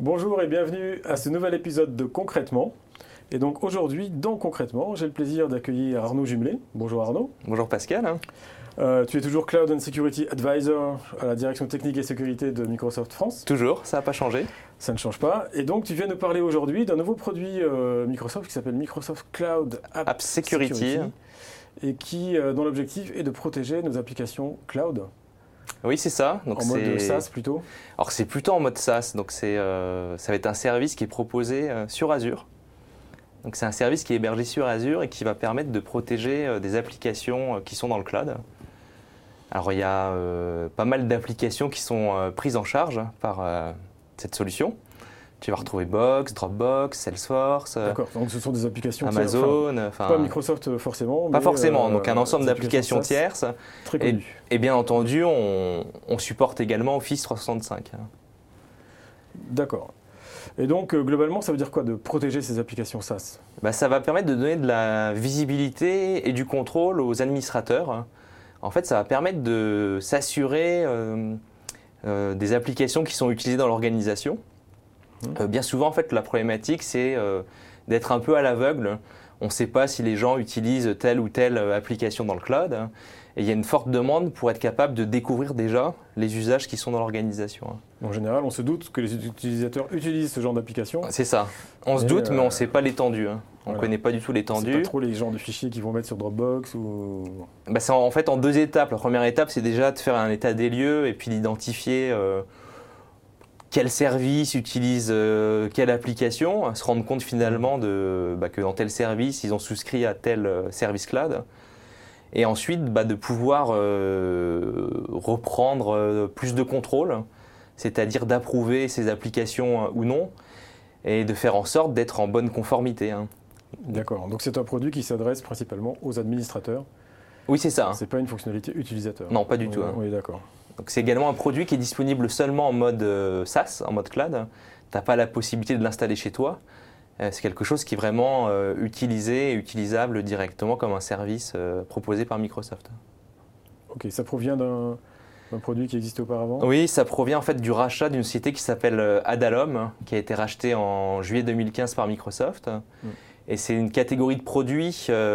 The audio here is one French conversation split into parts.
Bonjour et bienvenue à ce nouvel épisode de Concrètement. Et donc aujourd'hui, dans Concrètement, j'ai le plaisir d'accueillir Arnaud Jumelet. Bonjour Arnaud. Bonjour Pascal. Tu es toujours Cloud and Security Advisor à la direction technique et sécurité de Microsoft France. Toujours, ça n'a pas changé. Ça ne change pas. Et donc tu viens nous parler aujourd'hui d'un nouveau produit Microsoft qui s'appelle Microsoft Cloud App Security. Et dont l'objectif est de protéger nos applications cloud. Oui, c'est ça. Donc en mode SaaS plutôt. Alors c'est plutôt en mode SaaS, donc ça va être un service qui est proposé sur Azure. Donc c'est un service qui est hébergé sur Azure et qui va permettre de protéger des applications qui sont dans le cloud. Alors il y a pas mal d'applications qui sont prises en charge par cette solution. Tu vas retrouver Box, Dropbox, Salesforce, d'accord, donc ce sont des applications Amazon, pas Microsoft forcément. Pas forcément, donc un ensemble d'applications tierces. Très connues. Et bien entendu, on supporte également Office 365. D'accord. Et donc globalement, ça veut dire quoi de protéger ces applications SaaS ? Ça va permettre de donner de la visibilité et du contrôle aux administrateurs. En fait, ça va permettre de s'assurer des applications qui sont utilisées dans l'organisation. Bien souvent, en fait, la problématique, c'est d'être un peu à l'aveugle. On ne sait pas si les gens utilisent telle ou telle application dans le cloud. Et il y a une forte demande pour être capable de découvrir déjà les usages qui sont dans l'organisation. En général, on se doute que les utilisateurs utilisent ce genre d'application. C'est ça. On se doute, mais on ne sait pas l'étendue. On ne connaît pas du tout l'étendue. On ne sait pas trop les genres de fichiers qu'ils vont mettre sur Dropbox ou... C'est en fait en deux étapes. La première étape, c'est déjà de faire un état des lieux et puis d'identifier quel service utilise quelle application, se rendre compte finalement que dans tel service, ils ont souscrit à tel service cloud. Et ensuite, de pouvoir reprendre plus de contrôle, c'est-à-dire d'approuver ces applications ou non, et de faire en sorte d'être en bonne conformité. D'accord, donc c'est un produit qui s'adresse principalement aux administrateurs. Oui, c'est ça. C'est pas une fonctionnalité utilisateur. Non, pas du tout. Oui, d'accord. Donc c'est également un produit qui est disponible seulement en mode SaaS, en mode cloud. Tu n'as pas la possibilité de l'installer chez toi. C'est quelque chose qui est vraiment utilisé et utilisable directement comme un service proposé par Microsoft. Ok, ça provient d'un produit qui existait auparavant ? Oui, ça provient en fait du rachat d'une société qui s'appelle Adallom, qui a été rachetée en juillet 2015 par Microsoft. Et c'est une catégorie de produits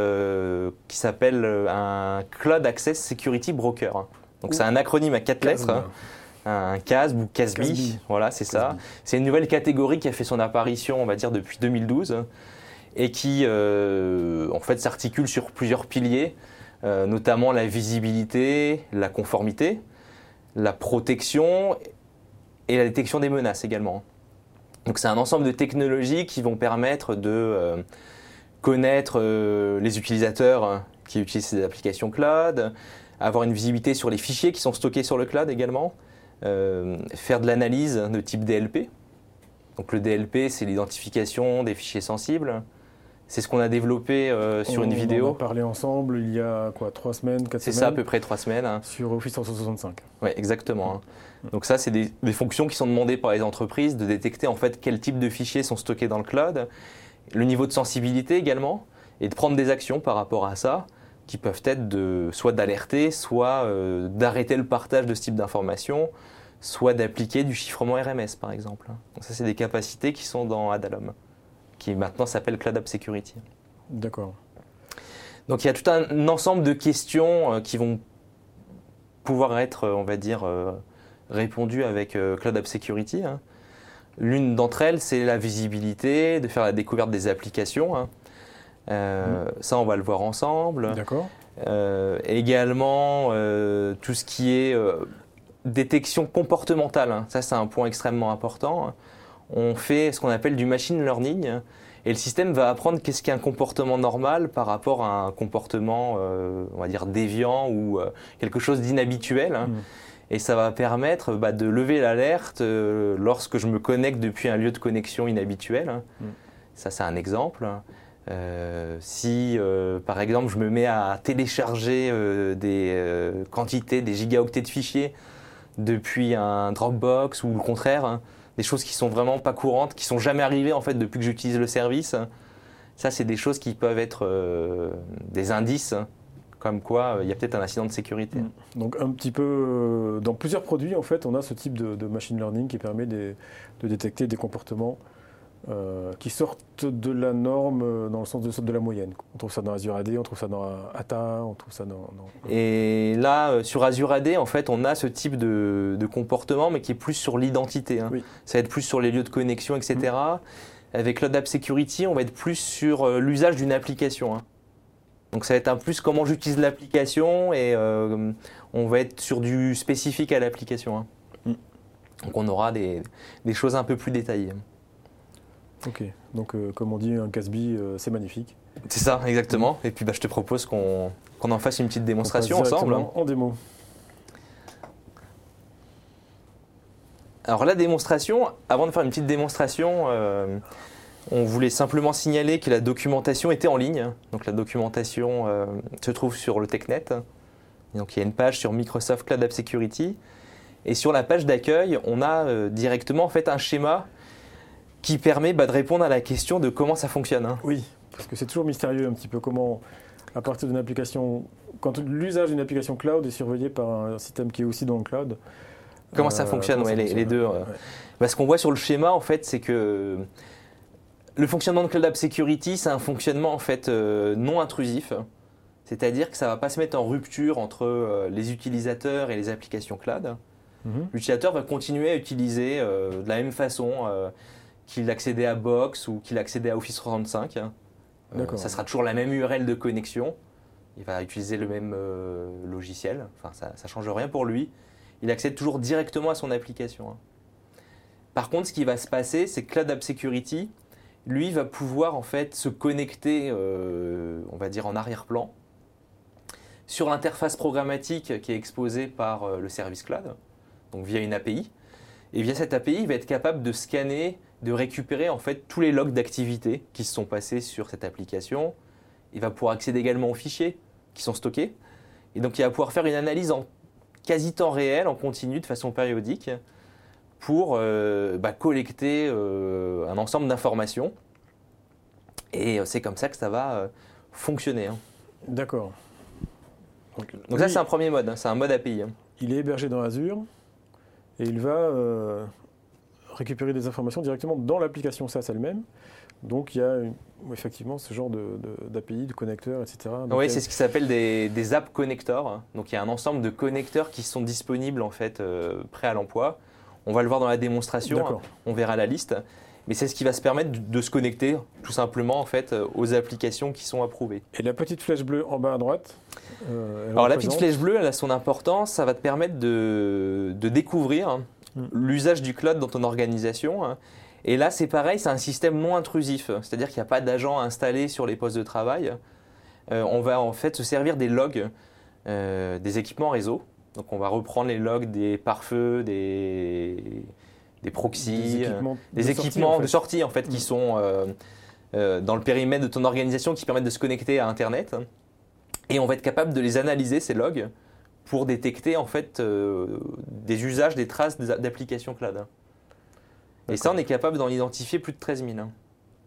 qui s'appelle un Cloud Access Security Broker. Donc c'est un acronyme à 4 lettres. Un CASB ou CASB, voilà, c'est ça. C'est une nouvelle catégorie qui a fait son apparition, on va dire, depuis 2012 et qui, en fait, s'articule sur plusieurs piliers, notamment la visibilité, la conformité, la protection et la détection des menaces également. Donc c'est un ensemble de technologies qui vont permettre de connaître les utilisateurs qui utilisent ces applications cloud, avoir une visibilité sur les fichiers qui sont stockés sur le cloud également, faire de l'analyse de type DLP. Donc le DLP, c'est l'identification des fichiers sensibles. C'est ce qu'on a développé sur une vidéo. On en a parlé ensemble il y a 3 semaines, 4 semaines. C'est ça, à peu près 3 semaines. Sur Office 365. Oui, exactement. Donc ça, c'est des fonctions qui sont demandées par les entreprises de détecter en fait quel type de fichiers sont stockés dans le cloud, le niveau de sensibilité également, et de prendre des actions par rapport à ça, qui peuvent être soit d'alerter, soit d'arrêter le partage de ce type d'informations, soit d'appliquer du chiffrement RMS par exemple. Donc ça, c'est des capacités qui sont dans Adallom, qui maintenant s'appelle Cloud App Security. D'accord. Donc il y a tout un ensemble de questions qui vont pouvoir être, on va dire, répondues avec Cloud App Security. L'une d'entre elles, c'est la visibilité, de faire la découverte des applications. Ça, on va le voir ensemble. D'accord. Également, tout ce qui est détection comportementale. Ça, c'est un point extrêmement important. On fait ce qu'on appelle du machine learning et le système va apprendre qu'est-ce qu'est un comportement normal par rapport à un comportement, on va dire, déviant ou quelque chose d'inhabituel. Et ça va permettre de lever l'alerte lorsque je me connecte depuis un lieu de connexion inhabituel. Ça, c'est un exemple. Si, par exemple, je me mets à télécharger des quantités, des gigaoctets de fichiers depuis un Dropbox ou le contraire, des choses qui sont vraiment pas courantes, qui sont jamais arrivées en fait depuis que j'utilise le service, ça, c'est des choses qui peuvent être des indices comme quoi il y a peut-être un incident de sécurité. Donc un petit peu, dans plusieurs produits, en fait, on a ce type de machine learning qui permet de détecter des comportements qui sortent de la norme dans le sens de la moyenne. On trouve ça dans Azure AD, on trouve ça dans ATA, on trouve ça dans... Et là, sur Azure AD, en fait, on a ce type de comportement, mais qui est plus sur l'identité. Hein. Oui. Ça va être plus sur les lieux de connexion, etc. Avec Cloud App Security, on va être plus sur l'usage d'une application. Hein. Donc ça va être un plus comment j'utilise l'application et on va être sur du spécifique à l'application. Hein. Donc on aura des choses un peu plus détaillées. Ok, donc comme on dit, un Casby, c'est magnifique. C'est ça, exactement. Et puis je te propose qu'on en fasse une petite démonstration ensemble. En démo. Alors la démonstration, avant de faire une petite démonstration, on voulait simplement signaler que la documentation était en ligne. Donc la documentation se trouve sur le TechNet. Et donc il y a une page sur Microsoft Cloud App Security. Et sur la page d'accueil, on a directement en fait un schéma qui permet de répondre à la question de comment ça fonctionne. Hein. Oui, parce que c'est toujours mystérieux un petit peu comment, à partir d'une application, quand l'usage d'une application cloud est surveillé par un système qui est aussi dans le cloud. Comment ça fonctionne, les deux. Ouais. Ce qu'on voit sur le schéma, en fait, c'est que le fonctionnement de Cloud App Security, c'est un fonctionnement en fait non intrusif. C'est-à-dire que ça ne va pas se mettre en rupture entre les utilisateurs et les applications cloud. L'utilisateur va continuer à utiliser de la même façon qu'il accédait à Box ou qu'il accédait à Office 365. Ça sera toujours la même URL de connexion. Il va utiliser le même logiciel. Enfin, ça ne change rien pour lui. Il accède toujours directement à son application. Hein. Par contre, ce qui va se passer, c'est que Cloud App Security, lui, va pouvoir en fait se connecter, on va dire en arrière-plan, sur l'interface programmatique qui est exposée par le service cloud, donc via une API. Et via cette API, il va être capable de scanner, de récupérer en fait tous les logs d'activité qui se sont passés sur cette application. Il va pouvoir accéder également aux fichiers qui sont stockés. Et donc, il va pouvoir faire une analyse en quasi temps réel, en continu, de façon périodique, pour collecter un ensemble d'informations. Et c'est comme ça que ça va fonctionner. Hein. D'accord. Donc ça, c'est un premier mode, hein, c'est un mode API. Hein. Il est hébergé dans Azure et il va récupérer des informations directement dans l'application SaaS elle-même. Donc il y a effectivement ce genre d'API, de connecteurs, etc. Donc, oui, c'est ce qui s'appelle des app connectors. Donc il y a un ensemble de connecteurs qui sont disponibles en fait prêts à l'emploi. On va le voir dans la démonstration, hein, on verra la liste. Mais c'est ce qui va se permettre de se connecter tout simplement en fait aux applications qui sont approuvées. Et la petite flèche bleue en bas à droite Alors la petite flèche bleue, elle a son importance, ça va te permettre de découvrir l'usage du cloud dans ton organisation. Hein. Et là, c'est pareil, c'est un système non intrusif, c'est-à-dire qu'il n'y a pas d'agent installé sur les postes de travail. On va en fait se servir des logs des équipements réseau. Donc on va reprendre les logs des pare-feux, des proxys, des équipements de sortie en fait, qui sont dans le périmètre de ton organisation qui permettent de se connecter à Internet. Et on va être capable de les analyser, ces logs, pour détecter en fait des usages, des traces d'applications cloud. Et ça, on est capable d'en identifier plus de 13 000. Hein.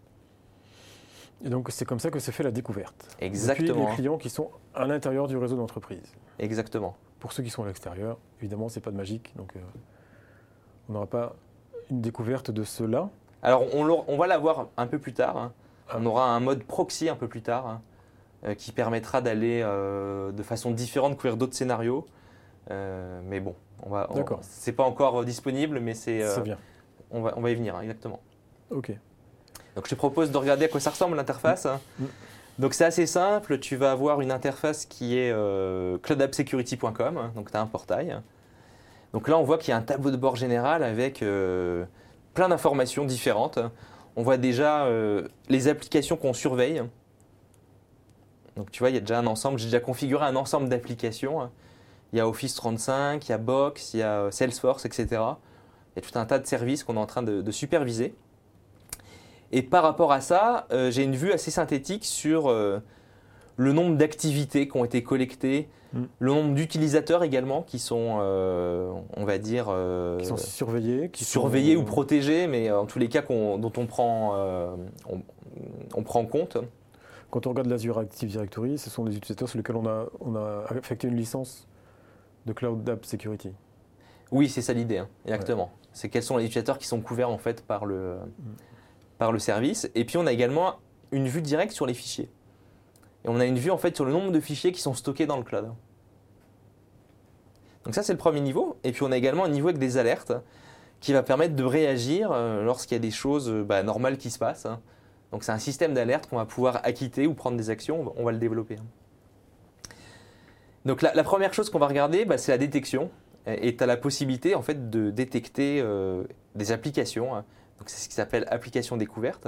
Et donc, c'est comme ça que se fait la découverte. Exactement. Depuis les clients qui sont à l'intérieur du réseau d'entreprise. Exactement. Pour ceux qui sont à l'extérieur, évidemment, ce n'est pas de magique. Donc, on n'aura pas une découverte de cela. Alors, on va la voir un peu plus tard. Hein. On aura un mode proxy un peu plus tard qui permettra d'aller de façon différente couvrir d'autres scénarios. Mais bon, c'est pas encore disponible, mais c'est bien. On va y venir, hein, exactement. Ok. Donc je te propose de regarder à quoi ça ressemble l'interface. Donc c'est assez simple, tu vas avoir une interface qui est cloudappsecurity.com, donc tu as un portail. Donc là on voit qu'il y a un tableau de bord général avec plein d'informations différentes. On voit déjà les applications qu'on surveille. Donc tu vois, il y a déjà un ensemble, j'ai déjà configuré un ensemble d'applications. Il y a Office 365, il y a Box, il y a Salesforce, etc. Il y a tout un tas de services qu'on est en train de superviser. Et par rapport à ça, j'ai une vue assez synthétique sur le nombre d'activités qui ont été collectées, le nombre d'utilisateurs également qui sont, on va dire… qui sont surveillés. Surveillés ou protégés, mais en tous les cas dont on prend compte. Quand on regarde l'Azure Active Directory, ce sont des utilisateurs sur lesquels on a affecté une licence de Cloud App Security. Oui, c'est ça l'idée, hein, exactement. Ouais. C'est quels sont les utilisateurs qui sont couverts en fait par le service. Et puis on a également une vue directe sur les fichiers. Et on a une vue en fait sur le nombre de fichiers qui sont stockés dans le cloud. Donc ça c'est le premier niveau. Et puis on a également un niveau avec des alertes qui va permettre de réagir lorsqu'il y a des choses normales qui se passent. Donc c'est un système d'alerte qu'on va pouvoir acquitter ou prendre des actions. On va le développer. Donc la première chose qu'on va regarder, c'est la détection. Et tu as la possibilité en fait de détecter des applications. Donc c'est ce qui s'appelle application découverte.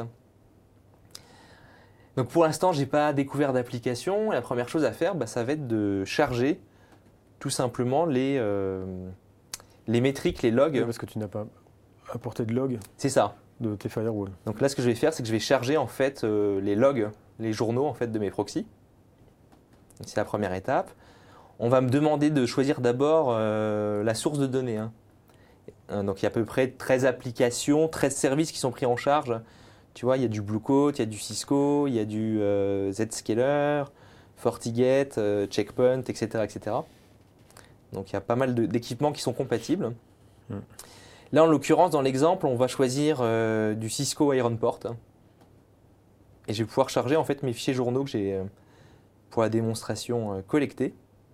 Donc pour l'instant, je n'ai pas découvert d'application. La première chose à faire, ça va être de charger tout simplement les métriques, les logs. Oui, parce que tu n'as pas apporté de log. C'est ça. De tes firewalls. Donc là, ce que je vais faire, c'est que je vais charger en fait les logs, les journaux en fait de mes proxys. C'est la première étape. On va me demander de choisir d'abord la source de données. Donc il y a à peu près 13 applications, 13 services qui sont pris en charge. Tu vois, il y a du Blue Coat, il y a du Cisco, il y a du Zscaler, FortiGate, Checkpoint, etc., etc. Donc il y a pas mal d'équipements qui sont compatibles. Là, en l'occurrence, dans l'exemple, on va choisir du Cisco Ironport. Et je vais pouvoir charger en fait mes fichiers journaux que j'ai pour la démonstration collectés.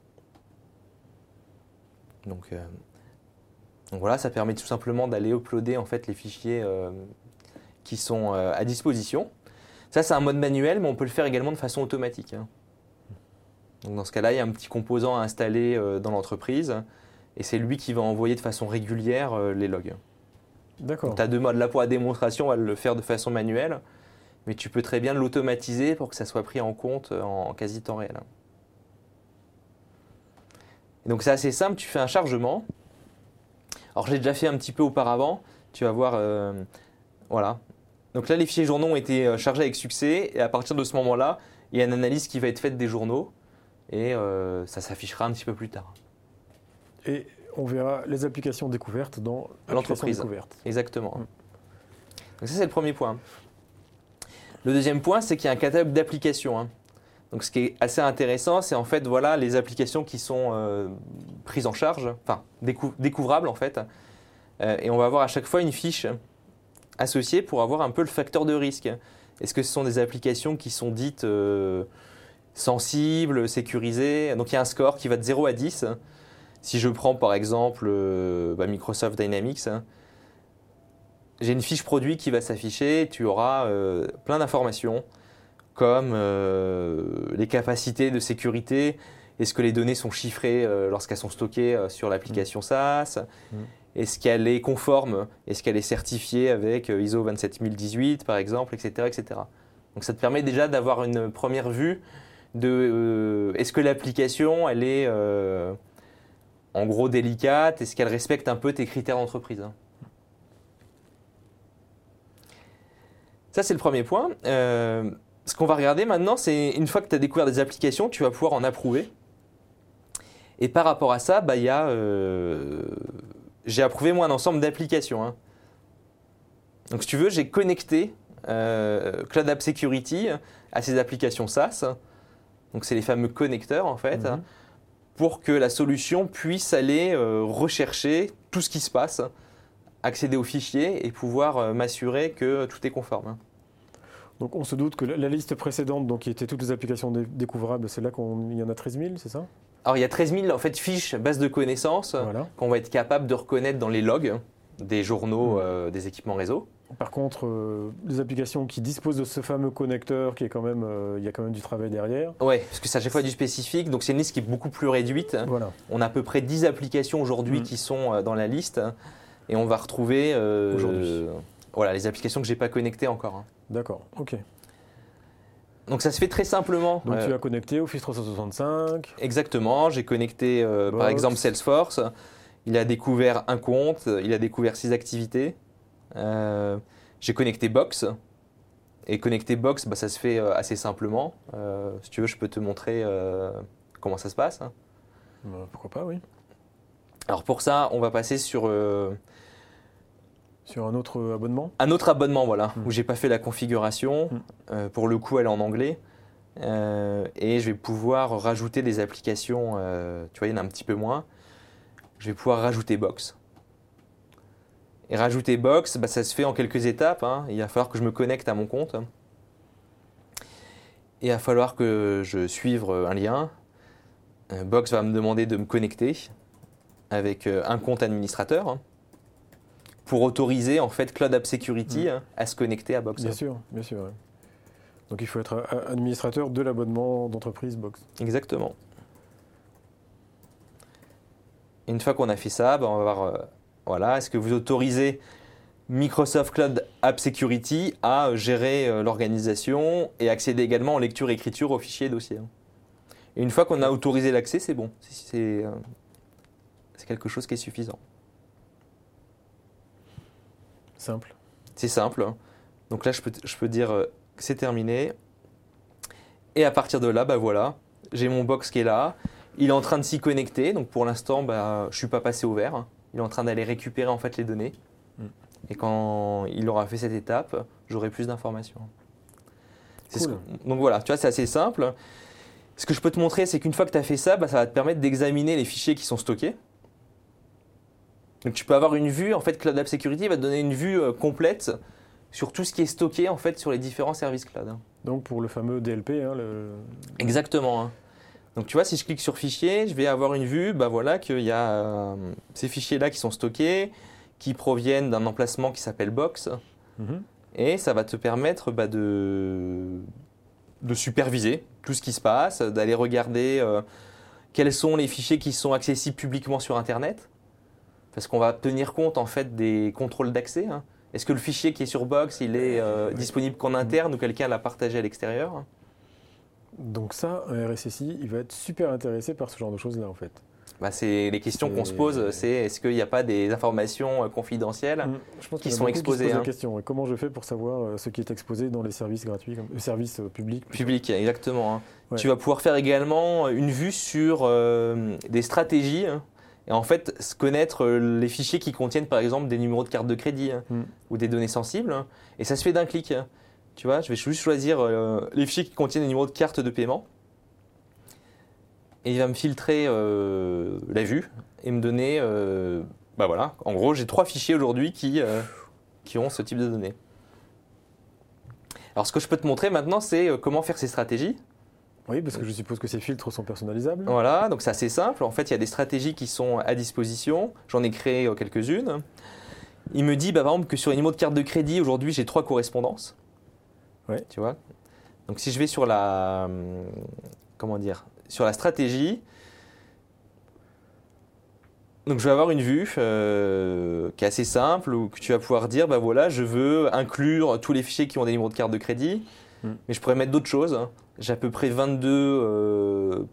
Donc voilà, ça permet tout simplement d'aller uploader en fait les fichiers qui sont à disposition. Ça, c'est un mode manuel, mais on peut le faire également de façon automatique. Donc dans ce cas-là, il y a un petit composant à installer dans l'entreprise et c'est lui qui va envoyer de façon régulière les logs. D'accord. Tu as deux modes. Là, pour la démonstration, on va le faire de façon manuelle, mais tu peux très bien l'automatiser pour que ça soit pris en compte en quasi temps réel. Et donc c'est assez simple, tu fais un chargement. Alors j'ai déjà fait un petit peu auparavant, tu vas voir, voilà. Donc là les fichiers journaux ont été chargés avec succès et à partir de ce moment-là, il y a une analyse qui va être faite des journaux et ça s'affichera un petit peu plus tard. Et on verra les applications découvertes dans l'entreprise. Exactement. Donc ça c'est le premier point. Le deuxième point, c'est qu'il y a un catalogue d'applications. Donc ce qui est assez intéressant, c'est en fait voilà, les applications qui sont prises en charge, enfin découvrables en fait. Et on va avoir à chaque fois une fiche associée pour avoir un peu le facteur de risque. Est-ce que ce sont des applications qui sont dites sensibles, sécurisées? Donc il y a un score qui va de 0 à 10. Si je prends par exemple Microsoft Dynamics, j'ai une fiche produit qui va s'afficher, tu auras plein d'informations comme les capacités de sécurité, est-ce que les données sont chiffrées lorsqu'elles sont stockées sur l'application SaaS, est-ce qu'elle est conforme, est-ce qu'elle est certifiée avec ISO 27018 par exemple, etc., etc. Donc ça te permet déjà d'avoir une première vue de est-ce que l'application elle est en gros délicate, est-ce qu'elle respecte un peu tes critères d'entreprise. Ça c'est le premier point. Ce qu'on va regarder maintenant, c'est une fois que tu as découvert des applications, tu vas pouvoir en approuver. Et par rapport à ça, j'ai approuvé moi un ensemble d'applications. Donc si tu veux, j'ai connecté Cloud App Security à ces applications SaaS. Donc c'est les fameux connecteurs en fait, pour que la solution puisse aller rechercher tout ce qui se passe, accéder aux fichiers et pouvoir m'assurer que tout est conforme. Donc on se doute que la liste précédente, donc, qui était toutes les applications découvrables, c'est là qu'il y en a 13 000, c'est ça? Alors il y a 13 000 en fait, fiches, bases de connaissances qu'on va être capable de reconnaître dans les logs des journaux des équipements réseau. Par contre, les applications qui disposent de ce fameux connecteur, qui est quand même, il y a quand même du travail derrière. Oui, parce que c'est à chaque fois du spécifique, donc c'est une liste qui est beaucoup plus réduite. Voilà. On a à peu près 10 applications aujourd'hui qui sont dans la liste et on va retrouver aujourd'hui. Voilà, les applications que je n'ai pas connectées encore. D'accord, ok. Donc ça se fait très simplement. Donc tu as connecté Office 365. Exactement, j'ai connecté par exemple Salesforce. Il a découvert un compte, il a découvert 6 activités. J'ai connecté Box. Et connecter Box, ça se fait assez simplement. Si tu veux, je peux te montrer comment ça se passe. Pourquoi pas, oui. Alors pour ça, on va passer sur un autre abonnement. Un autre abonnement, voilà, où j'ai pas fait la configuration. Pour le coup, elle est en anglais. Et je vais pouvoir rajouter des applications, tu vois, il y en a un petit peu moins. Je vais pouvoir rajouter Box. Et rajouter Box, ça se fait en quelques étapes. Il va falloir que je me connecte à mon compte. Et il va falloir que je suive un lien. Box va me demander de me connecter avec un compte administrateur pour autoriser en fait Cloud App Security à se connecter à Box. Bien sûr. Ouais. Donc il faut être administrateur de l'abonnement d'entreprise Box. Exactement. Une fois qu'on a fait ça, on va voir est-ce que vous autorisez Microsoft Cloud App Security à gérer l'organisation et accéder également en lecture-écriture aux fichiers et dossiers. Et une fois qu'on a autorisé l'accès, c'est bon. C'est quelque chose qui est suffisant. Simple. C'est simple. Donc là, je peux dire que c'est terminé. Et à partir de là, voilà, j'ai mon Box qui est là. Il est en train de s'y connecter. Donc pour l'instant, je ne suis pas passé au vert. Il est en train d'aller récupérer en fait les données. Et quand il aura fait cette étape, j'aurai plus d'informations. Cool. Donc voilà, tu vois, c'est assez simple. Ce que je peux te montrer, c'est qu'une fois que tu as fait ça, ça va te permettre d'examiner les fichiers qui sont stockés. Donc tu peux avoir une vue, en fait, Cloud App Security va te donner une vue complète sur tout ce qui est stocké en fait sur les différents services cloud. Donc pour le fameux DLP. Exactement. Donc tu vois, si je clique sur fichier, je vais avoir une vue, qu'il y a ces fichiers-là qui sont stockés, qui proviennent d'un emplacement qui s'appelle Box. Et ça va te permettre de superviser tout ce qui se passe, d'aller regarder quels sont les fichiers qui sont accessibles publiquement sur Internet. Parce qu'on va tenir compte en fait des contrôles d'accès. Est-ce que le fichier qui est sur Box, il est disponible qu'en interne ou quelqu'un l'a partagé à l'extérieur? Donc ça, un RSSI, il va être super intéressé par ce genre de choses-là en fait. C'est les questions qu'on se pose, c'est est-ce qu'il n'y a pas des informations confidentielles qui sont exposées? La question, comment je fais pour savoir ce qui est exposé dans les services gratuits, services publics? Public, exactement. Ouais. Tu vas pouvoir faire également une vue sur des stratégies et en fait connaître les fichiers qui contiennent par exemple des numéros de carte de crédit ou des données sensibles. Et ça se fait d'un clic. Tu vois, je vais juste choisir les fichiers qui contiennent des numéros de carte de paiement. Et il va me filtrer la vue et me donner, en gros, j'ai 3 fichiers aujourd'hui qui ont ce type de données. Alors, ce que je peux te montrer maintenant, c'est comment faire ces stratégies. Oui, parce que je suppose que ces filtres sont personnalisables. Voilà, donc c'est assez simple. En fait, il y a des stratégies qui sont à disposition. J'en ai créé quelques-unes. Il me dit, par exemple, que sur les numéros de carte de crédit, aujourd'hui, j'ai 3 correspondances. Ouais. Tu vois. Donc, si je vais sur la... sur la stratégie, donc je vais avoir une vue qui est assez simple où tu vas pouvoir dire je veux inclure tous les fichiers qui ont des numéros de carte de crédit, mais je pourrais mettre d'autres choses. J'ai à peu près 22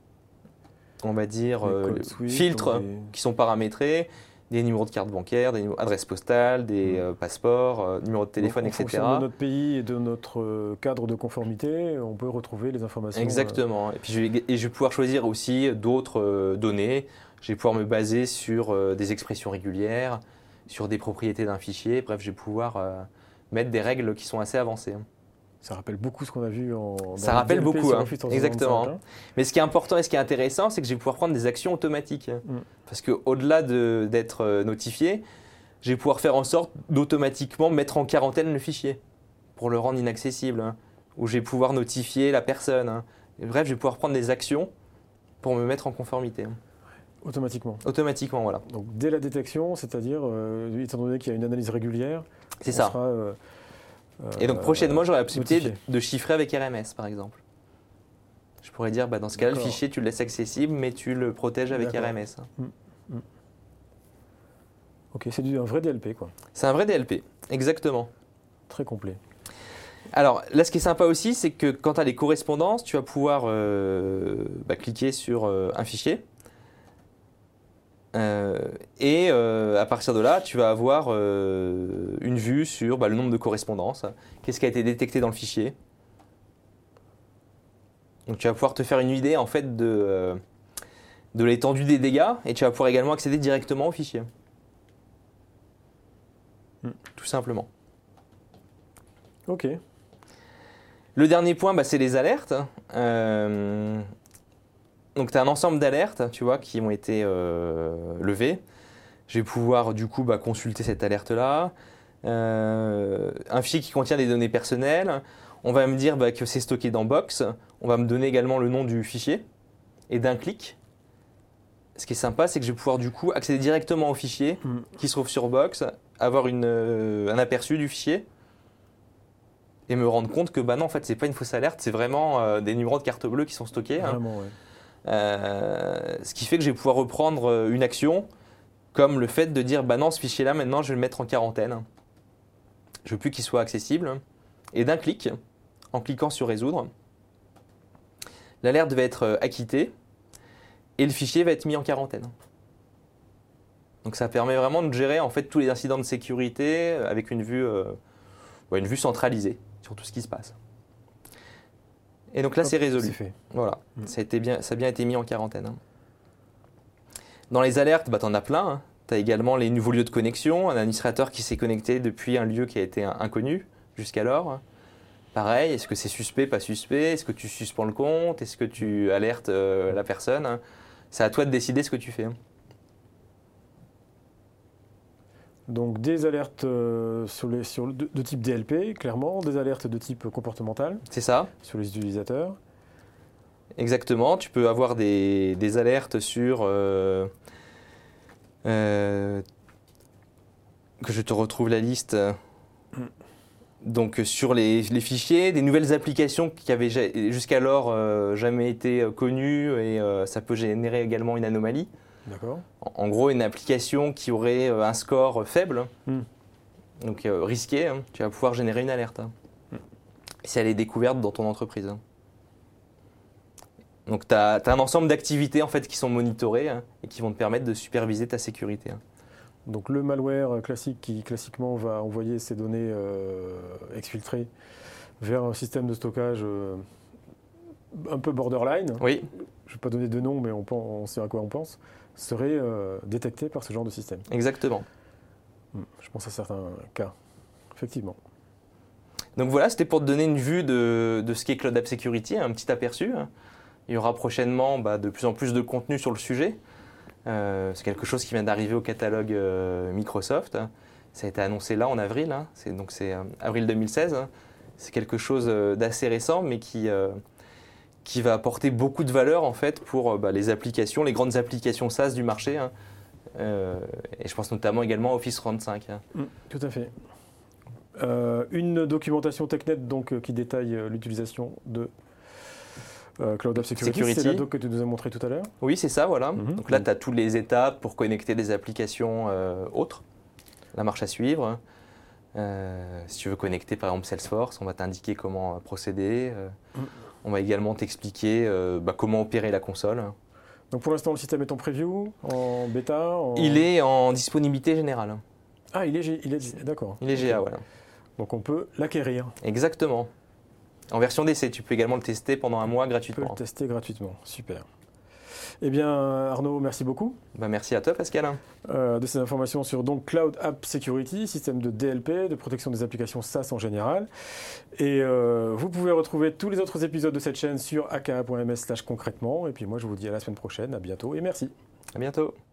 filtres qui sont paramétrés, des numéros de carte bancaire, des adresses postales, des passeports, numéros de téléphone, etc. En fonction de notre pays et de notre cadre de conformité, on peut retrouver les informations. Exactement. Et puis je vais pouvoir choisir aussi d'autres données. Je vais pouvoir me baser sur des expressions régulières, sur des propriétés d'un fichier. Bref, je vais pouvoir mettre des règles qui sont assez avancées. Ça rappelle beaucoup ce qu'on a vu Ça rappelle beaucoup, exactement. Mais ce qui est important et ce qui est intéressant, c'est que je vais pouvoir prendre des actions automatiques. Parce qu'au-delà d'être notifié, je vais pouvoir faire en sorte d'automatiquement mettre en quarantaine le fichier pour le rendre inaccessible. Ou je vais pouvoir notifier la personne. Et bref, je vais pouvoir prendre des actions pour me mettre en conformité. Automatiquement. Automatiquement, voilà. Donc dès la détection, c'est-à-dire, étant donné qu'il y a une analyse régulière, c'est ça. Et donc prochainement, j'aurai la possibilité de chiffrer avec RMS, par exemple. Je pourrais dire, dans ce cas-là, le fichier, tu le laisses accessible, mais tu le protèges avec RMS. Ok, c'est un vrai DLP, quoi. C'est un vrai DLP, exactement. Très complet. Alors, là, ce qui est sympa aussi, c'est que quand tu as les correspondances, tu vas pouvoir cliquer sur un fichier. Et à partir de là, tu vas avoir une vue sur le nombre de correspondances, qu'est-ce qui a été détecté dans le fichier. Donc tu vas pouvoir te faire une idée en fait de l'étendue des dégâts et tu vas pouvoir également accéder directement au fichier. Tout simplement. Ok. Le dernier point, c'est les alertes. Donc, tu as un ensemble d'alertes, tu vois, qui ont été levées. Je vais pouvoir, du coup, consulter cette alerte-là. Un fichier qui contient des données personnelles. On va me dire que c'est stocké dans Box. On va me donner également le nom du fichier. Et d'un clic, ce qui est sympa, c'est que je vais pouvoir, du coup, accéder directement au fichier qui se trouve sur Box, avoir un aperçu du fichier et me rendre compte que non, en fait, c'est pas une fausse alerte, c'est vraiment des numéros de carte bleue qui sont stockés. Vraiment, ouais. Ce qui fait que je vais pouvoir reprendre une action comme le fait de dire non, ce fichier-là, maintenant, je vais le mettre en quarantaine. Je veux plus qu'il soit accessible. Et d'un clic, en cliquant sur résoudre, l'alerte va être acquittée et le fichier va être mis en quarantaine. Donc ça permet vraiment de gérer en fait tous les incidents de sécurité avec une vue centralisée sur tout ce qui se passe. Et donc là, c'est résolu. C'est fait. Voilà, ça a bien été mis en quarantaine. Dans les alertes, tu en as plein. Tu as également les nouveaux lieux de connexion, un administrateur qui s'est connecté depuis un lieu qui a été inconnu jusqu'alors. Pareil, est-ce que c'est suspect, pas suspect? Est-ce que tu suspends le compte? Est-ce que tu alertes la personne? C'est à toi de décider ce que tu fais. Donc des alertes de type DLP, clairement, des alertes de type comportemental. C'est ça. Sur les utilisateurs. Exactement, tu peux avoir des alertes sur... que je te retrouve la liste. Donc sur les fichiers, des nouvelles applications qui avaient jusqu'alors jamais été connues et ça peut générer également une anomalie. D'accord. En gros, une application qui aurait un score faible, donc risqué, tu vas pouvoir générer une alerte. Si elle est découverte dans ton entreprise. Donc tu as un ensemble d'activités en fait, qui sont monitorées et qui vont te permettre de superviser ta sécurité. Donc le malware classique qui classiquement va envoyer ses données exfiltrées vers un système de stockage un peu borderline. Oui. Je ne vais pas donner de nom, mais on sait à quoi on pense, serait détecté par ce genre de système. Exactement. Je pense à certains cas, effectivement. Donc voilà, c'était pour te donner une vue de ce qu'est Cloud App Security, un petit aperçu. Il y aura prochainement de plus en plus de contenu sur le sujet. C'est quelque chose qui vient d'arriver au catalogue Microsoft. Ça a été annoncé là en avril, c'est avril 2016. C'est quelque chose d'assez récent, mais qui va apporter beaucoup de valeur en fait pour les applications, les grandes applications SaaS du marché. Et je pense notamment également à Office 365. Tout à fait. Une documentation TechNet donc, qui détaille l'utilisation de Cloud App Security. C'est la doc que tu nous as montré tout à l'heure. Oui, c'est ça, voilà. Donc là, tu as toutes les étapes pour connecter des applications autres, la marche à suivre. Si tu veux connecter par exemple Salesforce, on va t'indiquer comment procéder. On va également t'expliquer comment opérer la console. Donc pour l'instant, le système est en preview, en bêta Il est en disponibilité générale. Ah, il est d'accord. Il est GA, voilà. Donc on peut l'acquérir. Exactement. En version d'essai, tu peux également le tester pendant un mois gratuitement. Tu peux le tester gratuitement, super. Eh bien Arnaud, merci beaucoup. Merci à toi Pascal. De ces informations sur donc Cloud App Security, système de DLP, de protection des applications SaaS en général. Et vous pouvez retrouver tous les autres épisodes de cette chaîne sur aka.ms/concrètement. Et puis moi je vous dis à la semaine prochaine, à bientôt et merci. À bientôt.